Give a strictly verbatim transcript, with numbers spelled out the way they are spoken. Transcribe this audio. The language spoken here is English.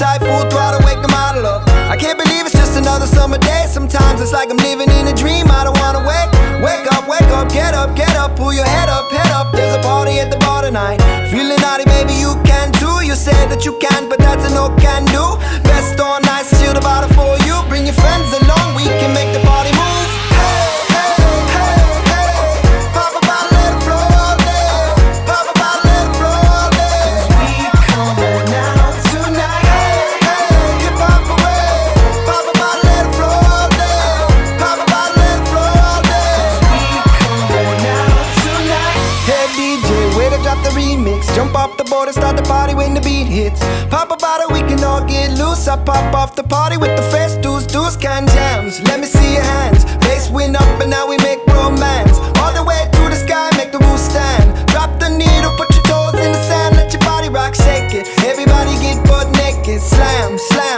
appetite, full throttle, wake the model up. I can't believe it's just another summer day. Sometimes it's like I'm living in a dream. I don't wanna wake, wake up, wake up, get up, get up, pull your head up, head up. There's a party at the bar tonight. Feeling naughty, maybe you can too. You said that you can, but that's a no can do. Best on nice, chill the bottle for you. Bring your friends along, we can make the party move. Hey, hey, hey, hey. Pop a bottle, let it flow all day. Pop a bottle, let it flow all day. 'Cause we coming out tonight. Hey, hey, get pop away. Pop a bottle, let it flow all day. Pop a bottle, let it flow all day. 'Cause we coming out tonight. Hey D J, way to drop the remix. Jump off the board and start the party when the beat hits. Pop a bottle, we can all get loose. I pop off the party with the fresh dudes, dudes can jams. Let me see your hands. Bass went up and now we make romance. All the way to the sky, make the roof stand. Drop the needle, put your toes in the sand. Let your body rock, shake it. Everybody get butt naked. Slam, slam.